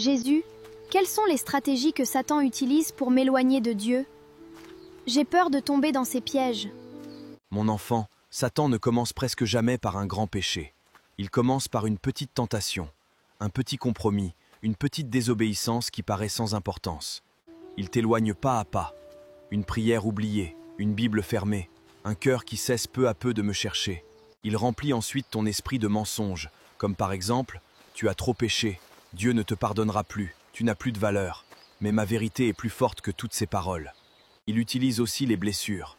Jésus, quelles sont les stratégies que Satan utilise pour m'éloigner de Dieu? J'ai peur de tomber dans ses pièges. Mon enfant, Satan ne commence presque jamais par un grand péché. Il commence par une petite tentation, un petit compromis, une petite désobéissance qui paraît sans importance. Il t'éloigne pas à pas. Une prière oubliée, une Bible fermée, un cœur qui cesse peu à peu de me chercher. Il remplit ensuite ton esprit de mensonges, comme par exemple, tu as trop péché, Dieu ne te pardonnera plus, tu n'as plus de valeur. Mais ma vérité est plus forte que toutes ces paroles. Il utilise aussi les blessures.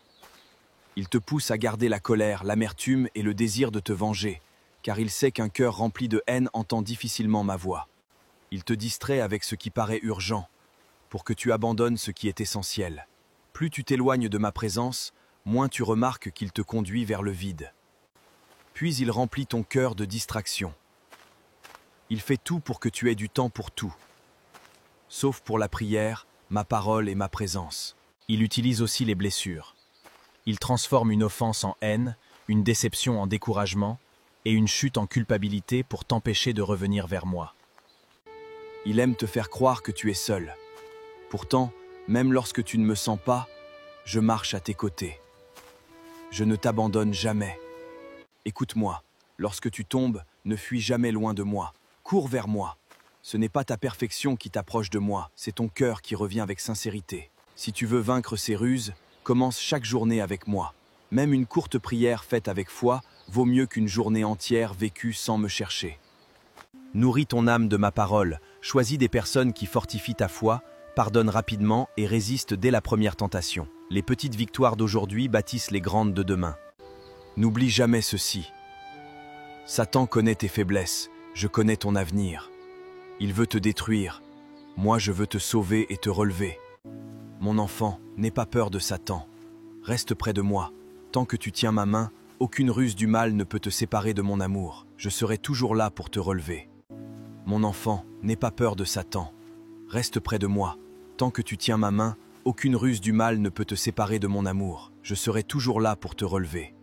Il te pousse à garder la colère, l'amertume et le désir de te venger, car il sait qu'un cœur rempli de haine entend difficilement ma voix. Il te distrait avec ce qui paraît urgent, pour que tu abandonnes ce qui est essentiel. Plus tu t'éloignes de ma présence, moins tu remarques qu'il te conduit vers le vide. Puis il remplit ton cœur de distractions. Il fait tout pour que tu aies du temps pour tout, sauf pour la prière, ma parole et ma présence. Il utilise aussi les blessures. Il transforme une offense en haine, une déception en découragement et une chute en culpabilité pour t'empêcher de revenir vers moi. Il aime te faire croire que tu es seul. Pourtant, même lorsque tu ne me sens pas, je marche à tes côtés. Je ne t'abandonne jamais. Écoute-moi, lorsque tu tombes, ne fuis jamais loin de moi. Cours vers moi. Ce n'est pas ta perfection qui t'approche de moi, c'est ton cœur qui revient avec sincérité. Si tu veux vaincre ces ruses, commence chaque journée avec moi. Même une courte prière faite avec foi vaut mieux qu'une journée entière vécue sans me chercher. Nourris ton âme de ma parole, choisis des personnes qui fortifient ta foi, pardonnent rapidement et résistent dès la première tentation. Les petites victoires d'aujourd'hui bâtissent les grandes de demain. N'oublie jamais ceci. Satan connaît tes faiblesses, je connais ton avenir. Il veut te détruire. Moi, je veux te sauver et te relever. Mon enfant, n'aie pas peur de Satan. Reste près de moi. Tant que tu tiens ma main, aucune ruse du mal ne peut te séparer de mon amour. Je serai toujours là pour te relever. Mon enfant, n'aie pas peur de Satan. Reste près de moi. Tant que tu tiens ma main, aucune ruse du mal ne peut te séparer de mon amour. Je serai toujours là pour te relever.